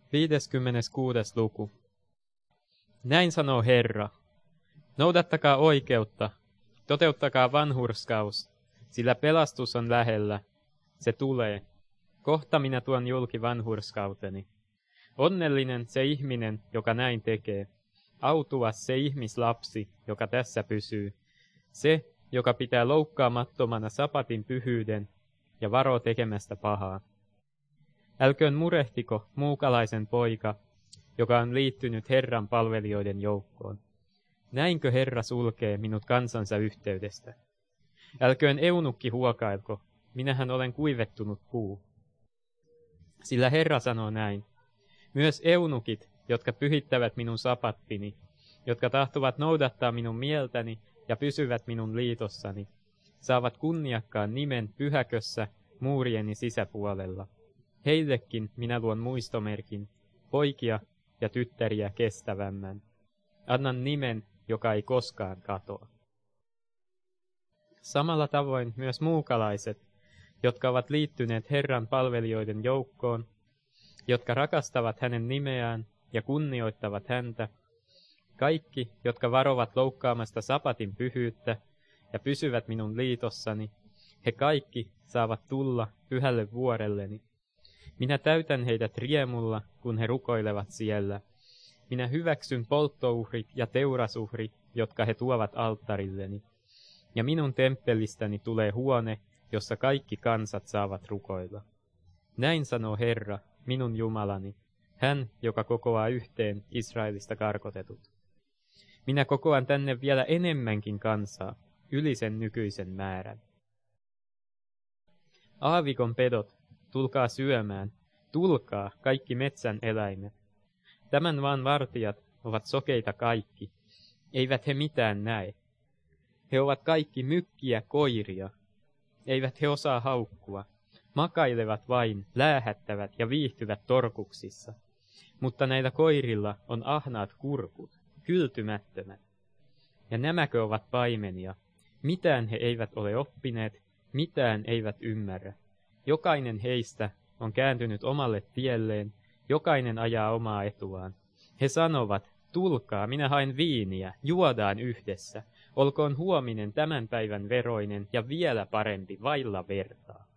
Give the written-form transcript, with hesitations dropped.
56. luku. Näin sanoo Herra. Noudattakaa oikeutta, toteuttakaa vanhurskaus, sillä pelastus on lähellä. Se tulee. Kohta minä tuon julki vanhurskauteni. Onnellinen se ihminen, joka näin tekee. Autuas se ihmislapsi, joka tässä pysyy. Se, joka pitää loukkaamattomana sapatin pyhyyden ja varoo tekemästä pahaa. Älköön murehtiko muukalaisen poika, joka on liittynyt Herran palvelijoiden joukkoon. Näinkö Herra sulkee minut kansansa yhteydestä? Älköön eunukki huokailko, minähän olen kuivettunut puu. Sillä Herra sanoo näin. Myös eunukit, jotka pyhittävät minun sapattini, jotka tahtovat noudattaa minun mieltäni ja pysyvät minun liitossani, saavat kunniakkaan nimen pyhäkössä muurieni sisäpuolella. Heillekin minä luon muistomerkin, poikia ja tyttäriä kestävämmän. Annan nimen, joka ei koskaan katoa. Samalla tavoin myös muukalaiset, jotka ovat liittyneet Herran palvelijoiden joukkoon, jotka rakastavat hänen nimeään ja kunnioittavat häntä, kaikki, jotka varovat loukkaamasta sapatin pyhyyttä ja pysyvät minun liitossani, he kaikki saavat tulla pyhälle vuorelleni. Minä täytän heidät riemulla, kun he rukoilevat siellä. Minä hyväksyn polttouhrit ja teurasuhrit, jotka he tuovat alttarilleni. Ja minun temppelistäni tulee huone, jossa kaikki kansat saavat rukoilla. Näin sanoo Herra, minun Jumalani, hän, joka kokoaa yhteen Israelista karkotetut. Minä kokoan tänne vielä enemmänkin kansaa, yli sen nykyisen määrän. Aavikon pedot, tulkaa syömään, tulkaa kaikki metsän eläimet. Tämän maan vartijat ovat sokeita kaikki, eivät he mitään näe. He ovat kaikki mykkiä koiria, eivät he osaa haukkua, makailevat vain, läähättävät ja viihtyvät torkuksissa. Mutta näillä koirilla on ahnaat kurkut, hyltymättömät. Ja nämäkö ovat paimenia? Mitään he eivät ole oppineet, mitään eivät ymmärrä. Jokainen heistä on kääntynyt omalle tielleen, jokainen ajaa omaa etuaan. He sanovat, tulkaa, minä haen viiniä, juodaan yhdessä. Olkoon huominen tämän päivän veroinen ja vielä parempi vailla vertaa.